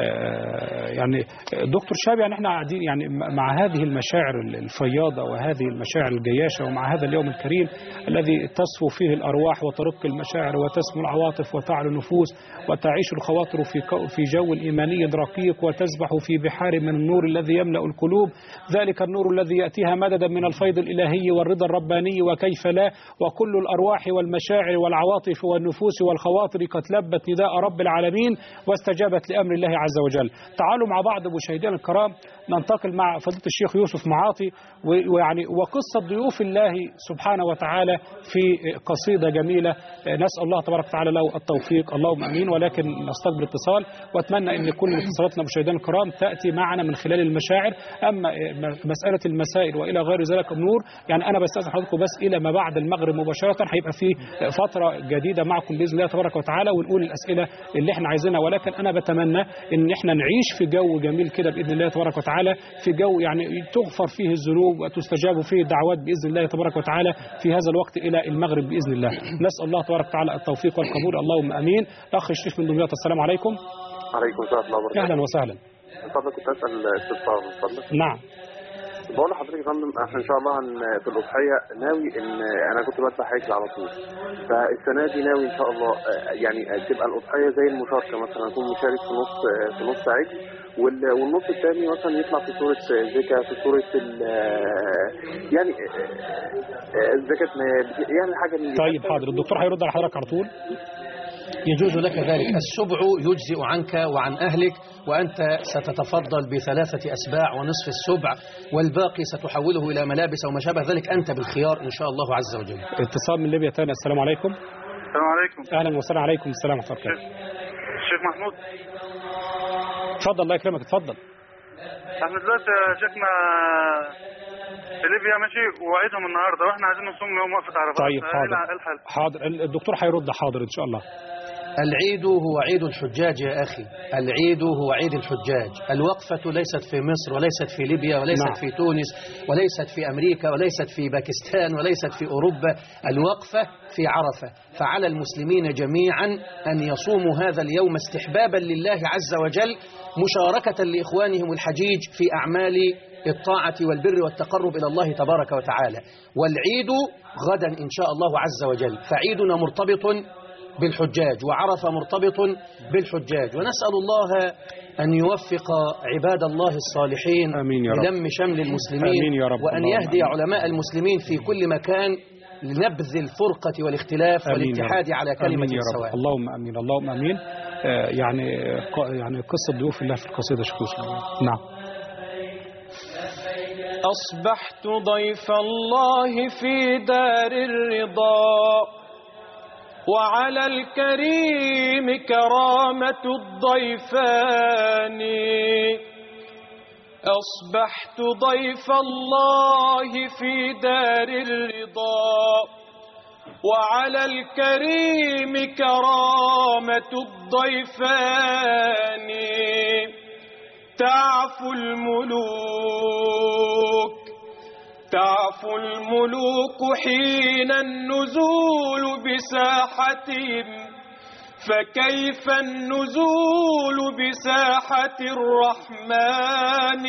يعني دكتور شاب، يعني احنا قاعدين يعني مع هذه المشاعر الفياضة وهذه المشاعر الجياشة، ومع هذا اليوم الكريم الذي تصفو فيه الأرواح وترق المشاعر وتسمو العواطف وتعلو النفوس وتعيش الخواطر في جو إيماني رقيق وتسبح في بحار من النور الذي يملأ القلوب، ذلك النور الذي يأتيها مددا من الفيض الإلهي والرضا الرباني، وكيف لا، وكل الأرواح والمشاعر والعواطف والنفوس والخواطر قد لبت نداء رب العالمين واستجابت لأمر الله عز وجل. تعالوا مع بعض مشاهدينا الكرام ننتقل مع فضيلة الشيخ يوسف معاطي ويعني وقصة ضيوف الله سبحانه وتعالى في قصيدة جميلة، نسأل الله تبارك وتعالى له التوفيق، اللهم امين. ولكن نستقبل اتصال، واتمنى ان كل اتصالاتنا مشاهدينا الكرام تأتي معنا من خلال المشاعر. اما مسألة المسائل والى غير ذلك النور، يعني انا بستأذن حضراتكم بس الى ما بعد المغرب مباشرة هيبقى في فترة جديدة معكم بإذن الله تبارك وتعالى، ونقول الأسئلة اللي احنا عايزينها. ولكن انا بتمنى ان احنا نعيش في جو جميل كده باذن الله تبارك وتعالى، في جو يعني تغفر فيه الذنوب وتستجاب فيه الدعوات باذن الله تبارك وتعالى في هذا الوقت الى المغرب باذن الله. نسال الله تبارك وتعالى التوفيق والقبول، اللهم امين. اخ الشيخ من دمياط، السلام عليكم. عليكم السلام ورحمه الله وبركاته. اهلا وسهلا. اتفضل، كنت اسال استفسار من فضلك. نعم. بقول لحضرتك يا فندم، احنا ان شاء الله في الاضحيه ناوي ان انا كنت بذبح عجل على طول، فالسنه دي ناوي ان شاء الله يعني تبقى الاضحيه زي المشاركه، مثلا اكون مشارك في نص عجل، والنص الثاني مثلا يطلع في صوره زكاه، في صوره يعني الزكاه، يعني حاجه من. طيب حاضر، الدكتور هيرد على حضرتك على طول. يجوز لك ذلك. السبع يجزئ عنك وعن أهلك، وأنت ستتفضل ب3 أسباع ونصف السبع، والباقي ستحوله إلى ملابس أو ما شابه ذلك، أنت بالخيار إن شاء الله عز وجل. اتصال من ليبيا تاني، السلام عليكم. السلام عليكم. أهلا وسهلا. عليكم السلام ورحمة الله. الشيخ محمود. اتفضل، الله يكرمك، اتفضل. احنا دلوقتي شيخنا في ليبيا ماشي، وعيدهم النهارده، واحنا عايزين نصوم يوم وقفه عرفات. طيب حاضر، الدكتور هيرد. حاضر ان شاء الله. العيد هو عيد الحجاج يا أخي، العيد هو عيد الحجاج. الوقفة ليست في مصر وليست في ليبيا وليست نعم. في تونس وليست في أمريكا وليست في باكستان وليست في أوروبا، الوقفة في عرفة. فعلى المسلمين جميعا أن يصوموا هذا اليوم استحبابا لله عز وجل، مشاركة لإخوانهم الحجيج في أعمال الطاعة والبر والتقرب إلى الله تبارك وتعالى. والعيد غدا إن شاء الله عز وجل، فعيدنا مرتبط بالحجاج، وعرفة مرتبط بالحجاج، ونسأل الله أن يوفق عباد الله الصالحين للم شمل المسلمين، آمين يا رب. وأن يهدي علماء المسلمين في كل مكان لنبذ الفرقة والاختلاف والاتحاد على كلمة سواء. اللهم أمين، اللهم أمين. يعني قصة ضيوف الله في القصيدة شيخ يوسف. نعم. أصبحت ضيف الله في دار الرضا، وعلى الكريم كرامة الضيفان. أصبحت ضيف الله في دار الرضا، وعلى الكريم كرامة الضيفان. تعفو الملوك حين النزول بساحتهم، فكيف النزول بساحة الرحمن؟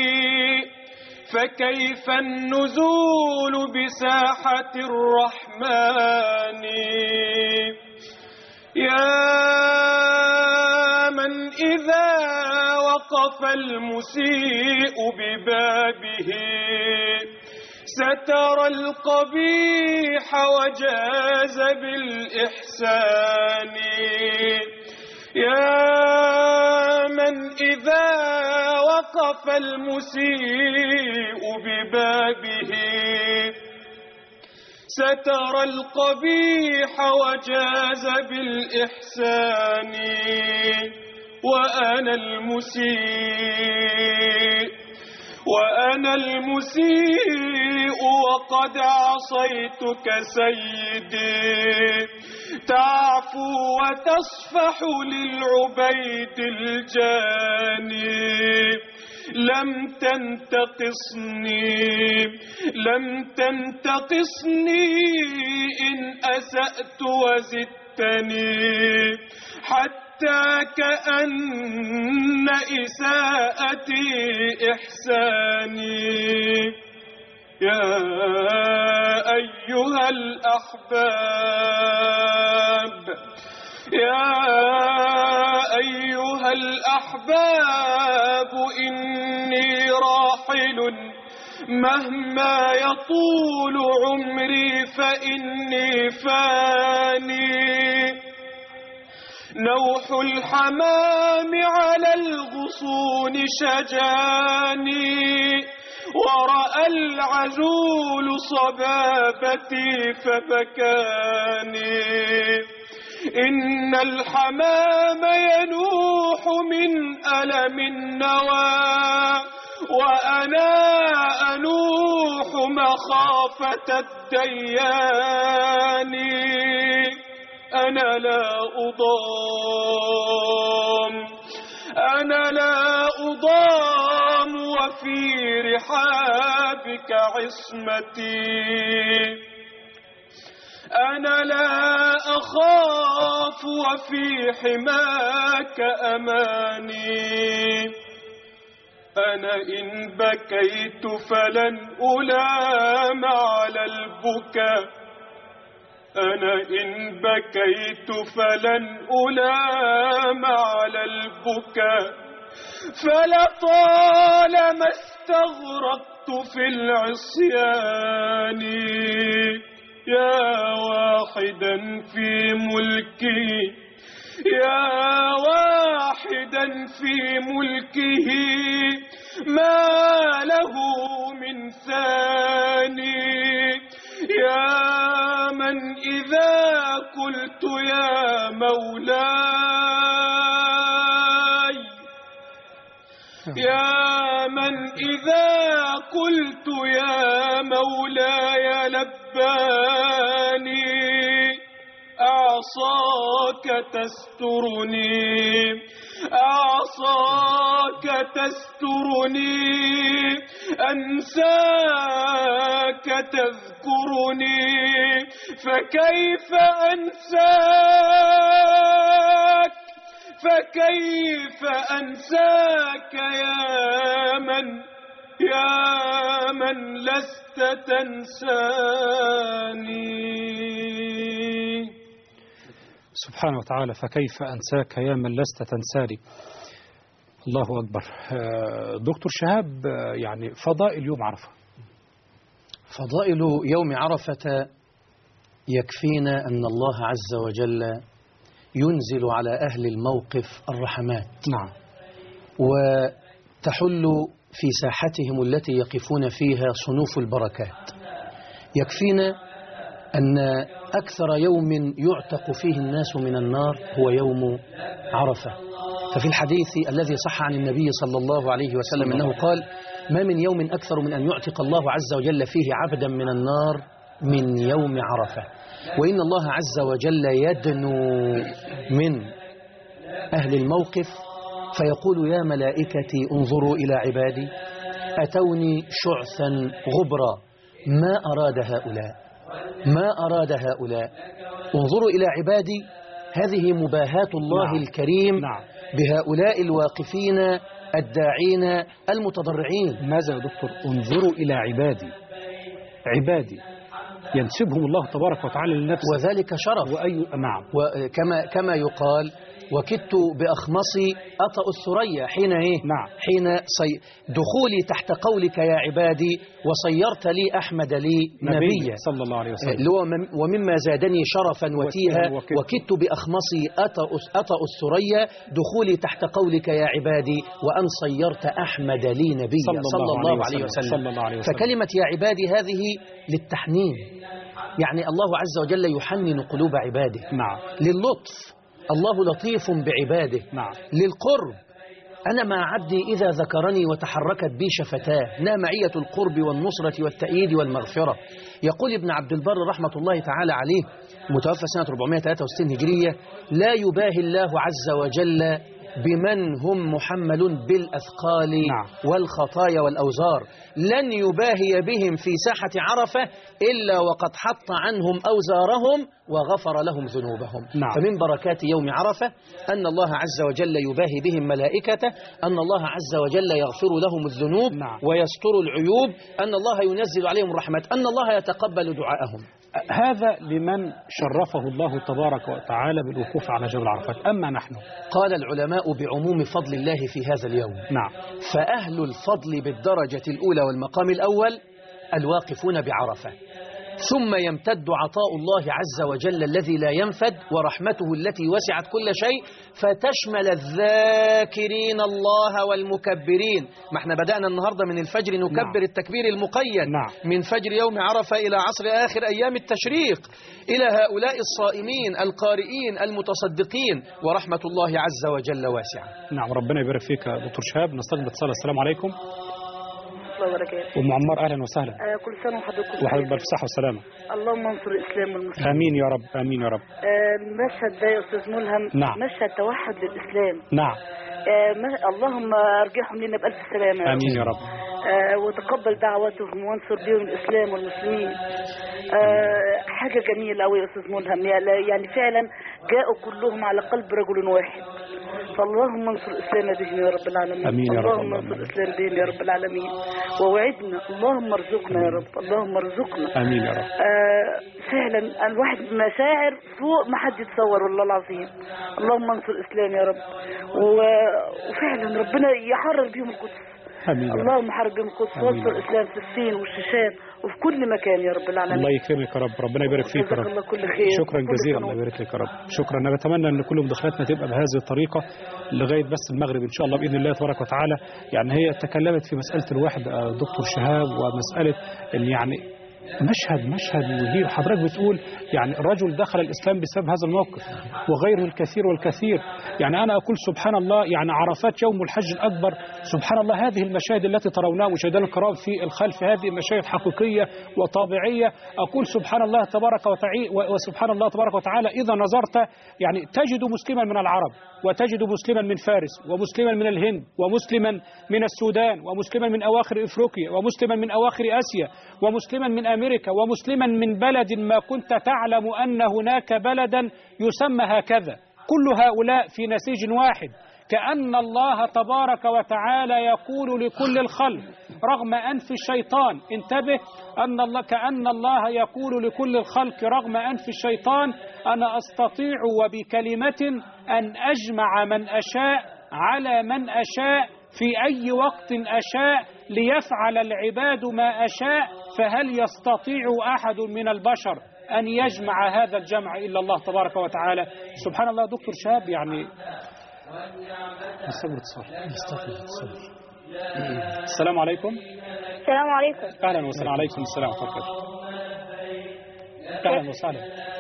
فكيف النزول بساحة الرحمن؟ يا من إذا وقف المسيء ببابه ستر القبيح وجاز بالإحسان. يا من إذا وقف المسيء ببابه ستر القبيح وجاز بالإحسان. وأنا المسيء وقد عصيتك سيدي، تعفو وتصفح للعبيد الجاني. لم تنتقصني إن أسأت وزدتني حتى كأن إساءتي إحساني. يا أيها الأحباب إني راحل مهما يطول عمري فإني فاني. نوح الحمام على الغصون شجاني ورأى العجول صبابتي فبكاني. إن الحمام ينوح من ألم النوى وأنا أنوح مخافة الديان. أنا لا أضام وفي رحابك عصمتي. أنا لا أخاف وفي حماك أماني. أنا إن بكيت فلن ألام على البكاء. أنا إن بكيت فلن ألام على البكاء. فلطالما استغرقت في العصيان. يا واحدا في ملكه ما له من ثاني. يا من إذا قلت يا مولاي لباني. أعصاك تسترني أنساك تذكرني. فكيف أنساك يا من لست تنساني. سبحانه وتعالى فكيف أنساك يا من لست تنساني. الله أكبر. دكتور شهاب، يعني فضائل يوم عرفة. فضائل يوم عرفة يكفينا أن الله عز وجل ينزل على أهل الموقف الرحمات. نعم. وتحل في ساحتهم التي يقفون فيها صنوف البركات. يكفينا أن أكثر يوم يعتق فيه الناس من النار هو يوم عرفة. ففي الحديث الذي صح عن النبي صلى الله عليه وسلم أنه قال: ما من يوم أكثر من أن يعتق الله عز وجل فيه عبدا من النار من يوم عرفة. وإن الله عز وجل يدنو من أهل الموقف فيقول: يا ملائكتي انظروا إلى عبادي أتوني شعثا غبرا ما أراد هؤلاء انظروا إلى عبادي. هذه مباهاة الله الكريم بهؤلاء الواقفين الداعين المتضرعين. ماذا يا دكتور؟ انظروا إلى عبادي ينسبهم الله تبارك وتعالى لنفسه، وذلك شرف. نعم. وكما يقال: وكدت بأخمصي أطأ الثريا حين دخولي تحت قولك يا عبادي وصيرت لي أحمد لي نبيا صلى الله عليه وسلم. ومما زادني شرفا وتيها وكدت بأخمصي أطأ الثريا دخولي تحت قولك يا عبادي وأن صيرت أحمد لي نبيا صلى الله عليه وسلم. فكلمة يا عبادي هذه للتحنين، يعني الله عز وجل يحنن قلوب عباده. نعم. للطف، الله لطيف بعباده. نعم. للقرب، أنا مع عبدي إذا ذكرني وتحركت بي شفتاه، لا معية القرب والنصرة والتأييد والمغفرة. يقول ابن عبد البر رحمة الله تعالى عليه، متوفى سنة 463 هجرية: لا يباهي الله عز وجل بمن هم محملون بالأثقال والخطايا والأوزار، لن يباهي بهم في ساحة عرفة إلا وقد حط عنهم أوزارهم وغفر لهم ذنوبهم. فمن بركات يوم عرفة أن الله عز وجل يباهي بهم ملائكته، أن الله عز وجل يغفر لهم الذنوب ويستر العيوب، أن الله ينزل عليهم الرحمة، أن الله يتقبل دعاءهم. هذا لمن شرفه الله تبارك وتعالى بالوقوف على جبل عرفات. أما نحن قال العلماء بعموم فضل الله في هذا اليوم. فأهل الفضل بالدرجة الأولى والمقام الأول الواقفون بعرفة، ثم يمتد عطاء الله عز وجل الذي لا ينفد ورحمته التي وسعت كل شيء فتشمل الذاكرين الله والمكبرين. ما احنا بدأنا النهاردة من الفجر نكبر التكبير المقيد من فجر يوم عرفة إلى عصر آخر أيام التشريق، إلى هؤلاء الصائمين القارئين المتصدقين، ورحمة الله عز وجل واسعة. نعم، ربنا يبارك فيك يا دكتور شهاب. نستقبل اتصال. السلام عليكم. الله وبركاته. أم عمار أهلا وسهلا. كل سنة وحضرتك وحضرتك بالصحة والسلامة. اللهم انصر الإسلام والمسلمين. آمين يا رب، آمين يا رب. المشهد ده يا أستاذ ملهم مشهد توحد للإسلام. اللهم أرجعهم لنا بألف سلامة. آمين يا رب. وتقبل دعواتهم وانصر بهم الإسلام والمسلمين. حاجة جميلة أوي يا أستاذ ملهم، يعني فعلا جاءوا كلهم على قلب رجل واحد. فاللهم انصر الإسلام بهم يا رب العالمين. آمين يا رب. اللهم انصر الإسلام بهم يا رب العالمين، ووعدنا اللهم ارزقنا يا رب، اللهم ارزقنا. آمين يا رب. فعلا الواحد مشاعر فوق ما حد يتصور والله العظيم. اللهم انصر الإسلام يا رب، وفعلا ربنا يحرر بهم القدس. اللهم حرر بهم القدس وانصر الإسلام في الصين والشيشان وفي كل مكان يا رب العالمين. الله يكرمك يا رب، ربنا يبارك فيك يا رب. الله كل خير. شكرا جزيلا، الله يبارك لك يا رب. شكرا. انا بتمنى ان كل مداخلاتنا تبقى بهذه الطريقه لغايه بس المغرب ان شاء الله باذن الله تبارك وتعالى. يعني هي تكلمت في مساله الوحده دكتور شهاب، ومساله يعني مشهد مهيب. حضرتك بتقول يعني الرجل دخل الإسلام بسبب هذا الموقف وغيره الكثير والكثير. يعني أنا أقول سبحان الله، يعني عرفات يوم الحج الأكبر، سبحان الله هذه المشاهد التي ترونها مشاهدينا الكرام في الخلف، هذه مشاهد حقيقية وطبيعية. أقول سبحان الله تبارك وتعالى، وسبحان الله تبارك وتعالى إذا نظرت يعني تجد مسلما من العرب، وتجد مسلما من فارس، ومسلما من الهند، ومسلما من السودان، ومسلما من أواخر إفريقيا، ومسلما من أواخر آسيا، ومسلما من أمريكا، ومسلما من بلد ما كنت تعلم أن هناك بلدا يسمى هكذا. كل هؤلاء في نسيج واحد، كأن الله تبارك وتعالى يقول لكل الخلق رغم أنف الشيطان، انتبه، كأن الله يقول لكل الخلق رغم أنف الشيطان أنا أستطيع وبكلمة أن أجمع من أشاء على من أشاء في أي وقت أشاء ليفعل العباد ما أشاء، فهل يستطيع أحد من البشر أن يجمع هذا الجمع إلا الله تبارك وتعالى. سبحان الله. دكتور شهاب يعني السلام عليكم. السلام عليكم. أهلا وسهلا. عليكم السلام ورحمة الله. أهلا وسهلا.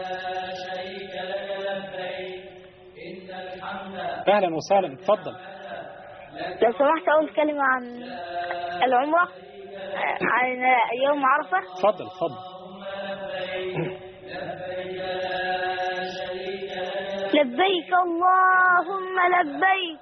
أهلا وسهلا. تفضل. لو سمحت أقول كلمة عن العمرة، عن يوم عرفة. تفضل تفضل. لبيك اللهم لبيك،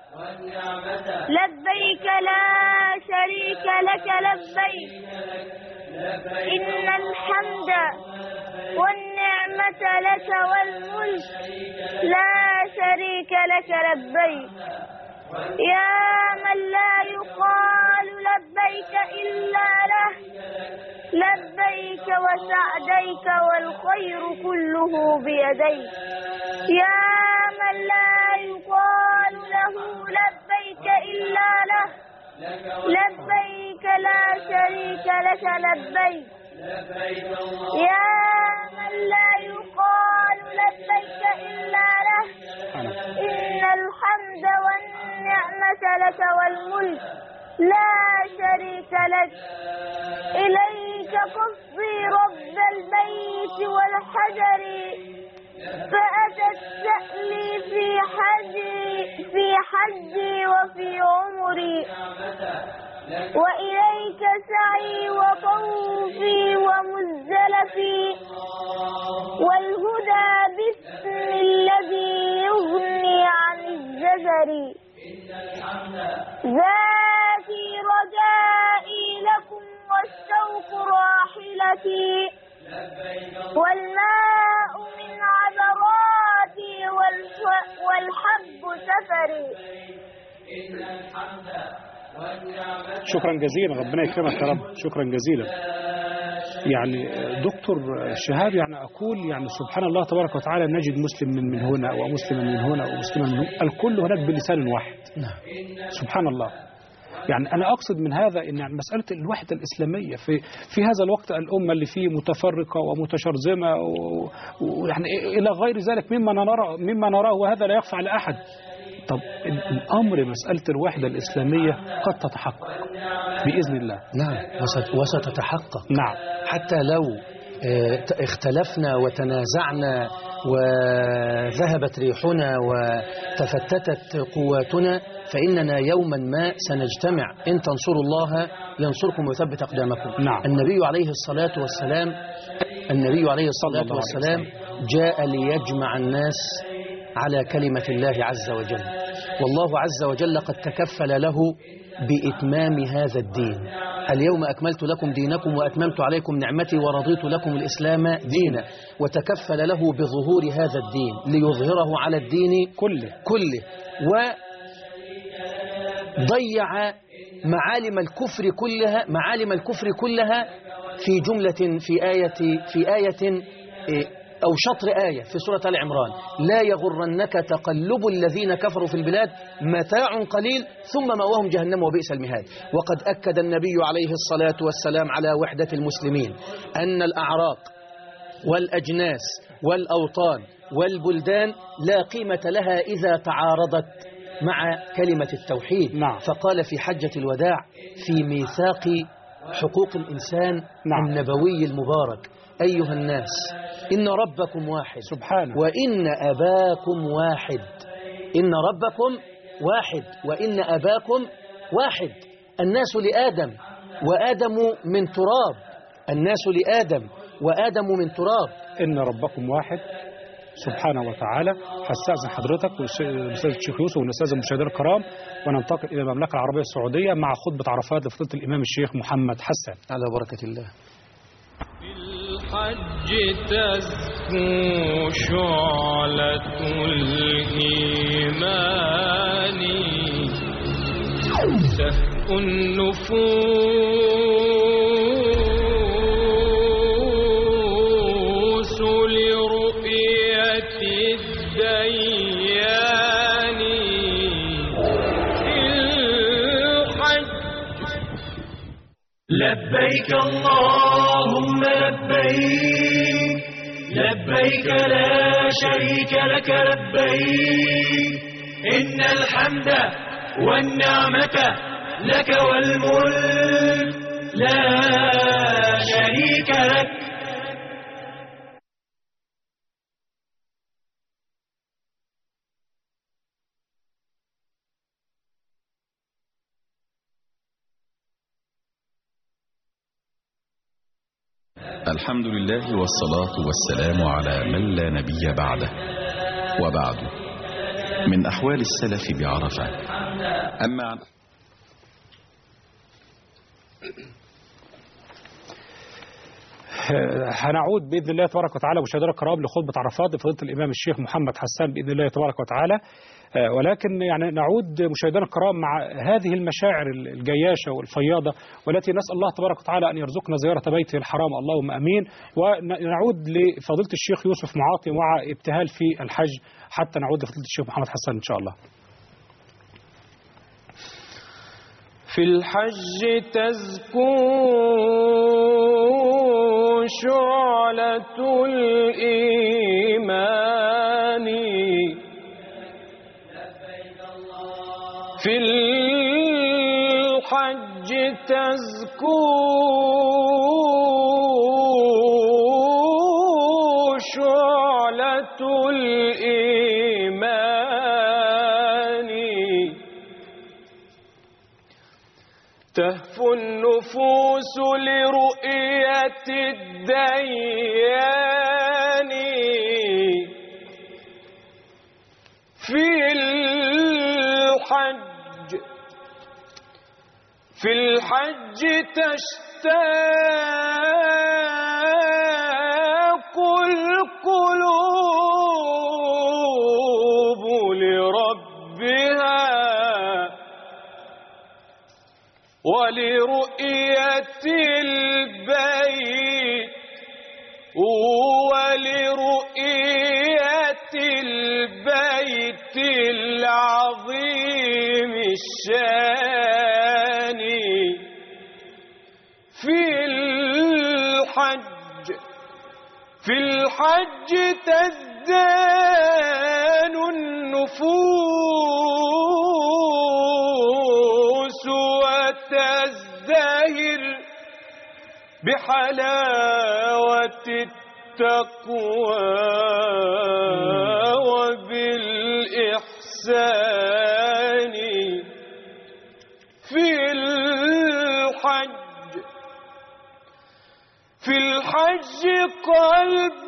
لبيك لا شريك لك لبيك، إن الحمد والنعمة لك والملك لا شريك لك لبيك، يا من لا يقال لبيك إلا له، لبيك وسعديك والخير كله بيديك، يا من لا يقال له لبيك إلا له، لبيك لا شريك لك لبيك، يا من لا يقال لبيك إلا له، إن الحمد والنعمة لك والملك لا شريك لك، إليك قصدي رب البيت والحجر، فأتت سألي في حجي وفي عمري، وإليك سعي وطوفي ومزدلفي، والهدى باسم الذي يغني عن الزجر، ذاتي رجائي لكم والشوق راحلتي والماء من عبراتي والحب سفري. شكرا جزيلا، ربنا يكرمك يا رب، شكرا جزيلا. يعني دكتور شهاب، يعني أقول يعني سبحان الله تبارك وتعالى، نجد مسلم من هنا ومسلما من هنا ومسلما من هنا، الكل هناك بلسان واحد. سبحان الله. يعني أنا أقصد من هذا أن يعني مسألة الوحدة الإسلامية في هذا الوقت، الأمة اللي فيه متفرقة ومتشرذمة ويعني إلى غير ذلك مما نراه، وهذا لا يخفى على أحد. طب الأمر مسألة الوحدة الإسلامية قد تتحقق بإذن الله. نعم، وستتحقق. نعم، حتى لو اختلفنا وتنازعنا وذهبت ريحنا وتفتتت قواتنا، فإننا يوما ما سنجتمع. إن تنصروا الله ينصركم ويثبت أقدامكم. نعم. النبي عليه الصلاة والسلام جاء ليجمع الناس على كلمة الله عز وجل، والله عز وجل قد تكفل له بإتمام هذا الدين. اليوم أكملت لكم دينكم وأتممت عليكم نعمتي ورضيت لكم الإسلام دينا، وتكفل له بظهور هذا الدين ليظهره على الدين كله. وضيع معالم الكفر كلها في جملة في آية أو شطر آية في سورة آل عمران: لا يغرنك تقلب الذين كفروا في البلاد متاع قليل ثم مأواهم جهنم وبئس المهاد. وقد أكد النبي عليه الصلاة والسلام على وحدة المسلمين، أن الأعراق والأجناس والأوطان والبلدان لا قيمة لها إذا تعارضت مع كلمة التوحيد. نعم. فقال في حجة الوداع في ميثاق حقوق الإنسان النبوي المبارك: أيها الناس، إن ربكم واحد سبحانه، وإن أباكم واحد. إن ربكم واحد وإن أباكم واحد. الناس لآدم وآدم من تراب. الناس لآدم وآدم من تراب. إن ربكم واحد سبحانه وتعالى. هستأذن حضرتك والأستاذ الشيخ يوسف والأستاذ المشاهدين الكرام، وننتقل إلى المملكة العربية السعودية مع خطبة عرفات لفضيلة الإمام الشيخ محمد حسان على بركة الله. الحج تزكو شعلة الإيمان، تهفو النفوس لرؤية الديان. الحج لبيك اللهم لبيك، لبيك لا شريك لك لبيك، إن الحمد والنعمة لك والملك لا شريك لك. الحمد لله والصلاة والسلام على من لا نبي بعده، وبعد. من أحوال السلف بعرفة. أما عن هنعود بإذن الله تبارك وتعالى مشاهدينا الكرام لخطبة عرفات لفضيلة الإمام الشيخ محمد حسان بإذن الله تبارك وتعالى، ولكن يعني نعود مشاهدينا الكرام مع هذه المشاعر الجياشة والفياضة، والتي نسأل الله تبارك وتعالى أن يرزقنا زيارة بيته الحرام، اللهم أمين. ونعود لفضيلة الشيخ يوسف معاطي مع ابتهال في الحج، حتى نعود لفضيلة الشيخ محمد حسان إن شاء الله. في الحج تزكو شعلة الإيمان، في الحج تزكو شعلة الإيمان، تهفو النفوس لرؤية الديان. في الحج في الحج تشتاق القلوب لربها ولرؤية البيت العظيم الشان في الحج تزدان النفوس وتزدهر بحلاوة التقوى وبالإحسان في الحج قلب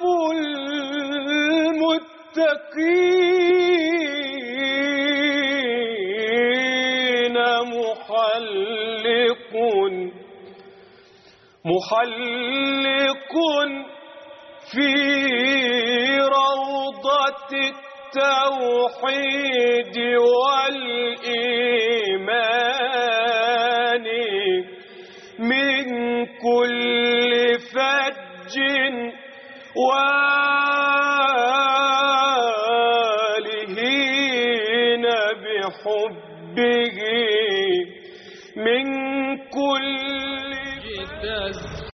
المتقين محلق في روضة التوحيد والإيمان من كل فج والهين بحبه من كل